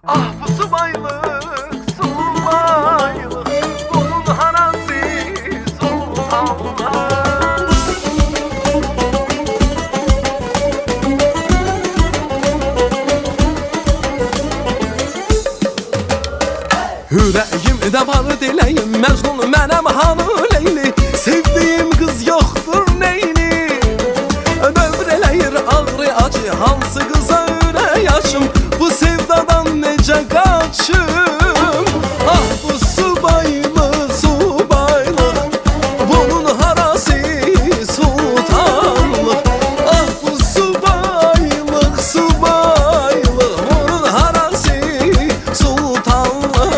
Ah bu subaylık, subaylık, bunun harazi sultanlar. Yüreğimde var dileyim, Mecnun mənim hanı Leyli. Sevdiğim kız yoktur neyni, dövr eləyir ağrı acı, hansı kıza ürəyəşim, bu sevdadan necə qaçım. Ah bu subaylı, subaylıq, bunun harası sultanlıq. Ah bu subaylıq, subaylıq, bunun harası sultanlıq.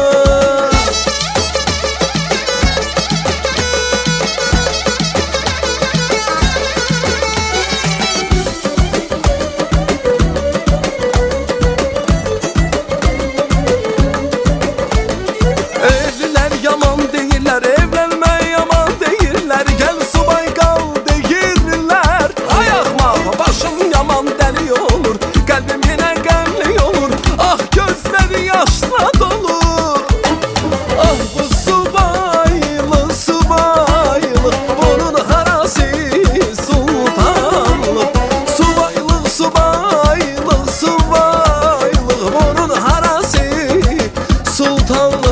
Evliler yaman değiller, evlenme yaman değiller, gel subay kal değiller. Ayakma başım yaman deli olur, kalbim yine gemli olur, ah gözleri yaşla dolu. Ah bu subaylı, subaylı, bunun harası sultanlık. Subaylı, subaylı, subaylı, bunun harası sultanlık.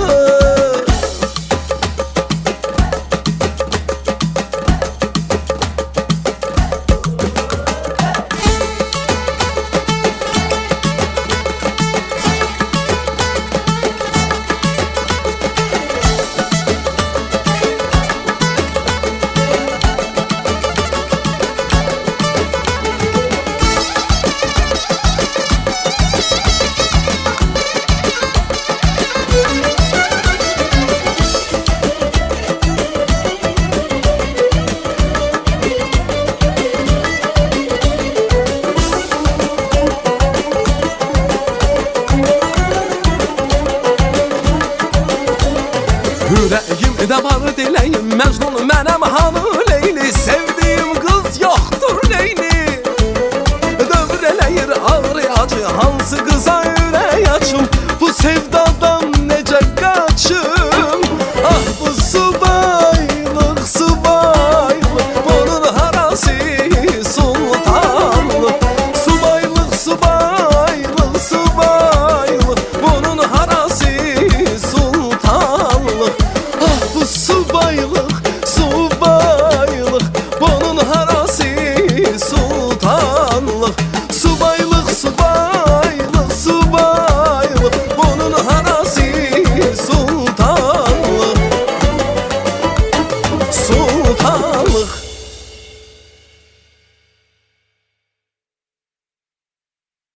Yüreğimde var dileyim, Mecnun mənim hanı Leyli. Sevdiğim kız yoktur neyni, dövr eləyir ağrı acı, hansı kıza ürəyəşim, bu sevdadan necə qaçım. Ah bu subaylıq, subaylıq, bunun harası sultanlıq. Subaylıq, subaylıq, subaylıq, bunun harası sultanlıq. Ah bu subaylık, subaylık, bunun harası sultanlık. Subaylık, subaylık, subaylık, bunun harası sultanlık. Sultanlık.